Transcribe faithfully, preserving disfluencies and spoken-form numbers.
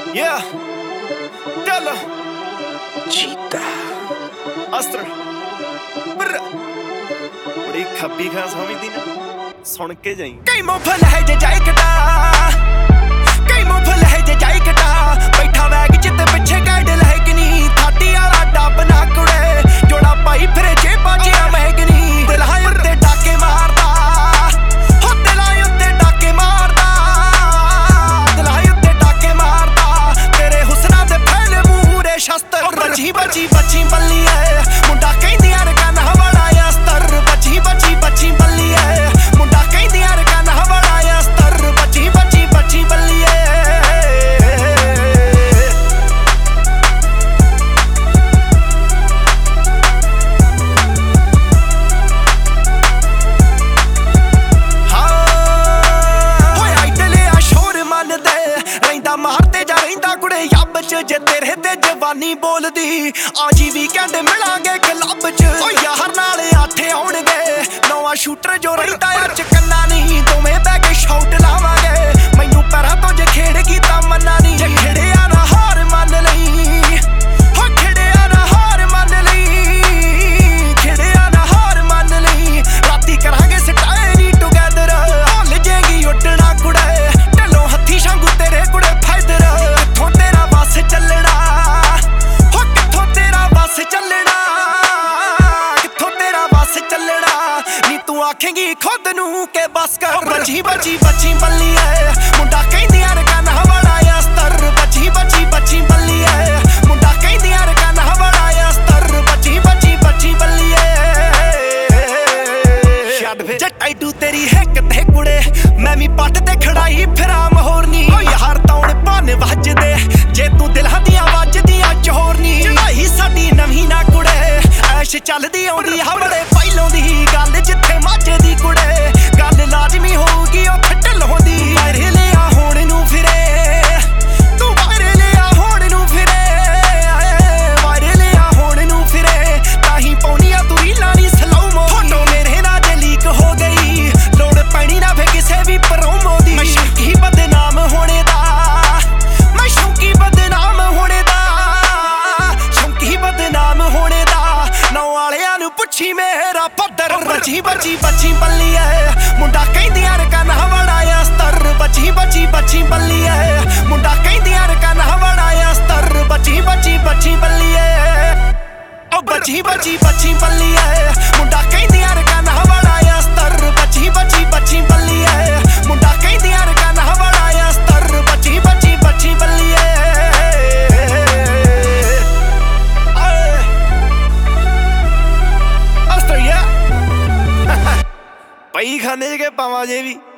Yeah, Della, Cheetah, Astra, Brr, बड़ी खब्बी खां समझदी ना सुन के जाई कई मुफल है जे जाई कटा कई मुफल है जे जाई कटा बैठा वैग जिते पिछे गाइड लहकनी थाटी वाला डब ना कुड़े जोड़ा पाई फिरे जे बाजिया महगनी दिल हाय उत्ते डाके मारदा हो दिल हाय उत्ते डाके मारदा दिल हाय उत्ते डाके मारदा तेरे हुस्ना दे फैले मूरे शस्त्र बची बची बची बल्ली है मुंडा कहंदियां रकाना वाला अस्तर बची बची बची बल्ली है मुंडा कहंदियां रकाना वाला अस्तर बची बची बची बल्ली है मारते जा रहिंदा कुड़े यब च जे तेरे ते जवानी बोलदी आजी वीकेंड मिलांगे क्लब च ओ यार नाले आठे आउणगे नवा शूटर जो रहिंदा अच कन्ना नहीं दोवें बैग शॉट लावांगे मैनू पैरां तो जे खेड़ कीता मन्ना नहीं जे खिड़िया ना हार मान लई हो खिड़िया ना हार मान लई खिड़िया ना हार मान लई राती करांगे स्टाइल टुगेदर हल जेगी उड्डना कुड़े ढलों हत्थी शांगू तेरे कुड़े कित्थों तेरा बस चलना हो कित्थों तेरा बस चलना कित्थों तेरा बस चलना नी तू आखेंगी खुद नू के बस कर बची बची बची बल्ली है मुंडा कहंदियां रकाना वाला अस्तर बची बची बची बल्ली है मुंडा कहंदियां रकाना वाला अस्तर बची बची बची बल्ली है छड्ड वे जटाई तू तेरी हिक ते कुड़े मैं भी पट ते खड़ाई फिरा महोरनी ओ यार तौण भन वजदे जे तू दिलां दियां वजदियां चोरनी चढ़ाई साडी नवीं ना कुड़े ऐश चलदी आउंदी हमड़े पहिलों दी गल जिथे माझे दी कुड़े गल लाजमी होगी उत्थे ढलों दी वायरे लिया होण नू फिरे तू वायरे लिया होण नू फिरे वायरे लिया होण नू फिरे ताहीं पौनियां तू रीलां नी स्लो मो फोटो मेरे नाल जे लीक हो गई लोड़ पैनी ना फे किसे भी प्रोमो दी मैं शौकी बदनाम होने दा मैं शौकी बदनाम होने दा शौकी बदनाम होने दा नौ वालियां नू पुछी मेरा पत्थर बची बची बची बल्ली है मुंडा कहंदियां रकाना वाला अस्तर बची बची बची बल्ली है मुंडा कहंदियां रकाना वाला अस्तर बची बची बची बल्ली है ओ बची बची बची बल्ली है मुंडा कहंदियां रकाना वाला अस्तर बची बची बची बल्ली है मुंडा कहंदियां रकाना वाला अस्तर बची बची बची बल्ली है अस्तर या पई खाने के पावा जे भी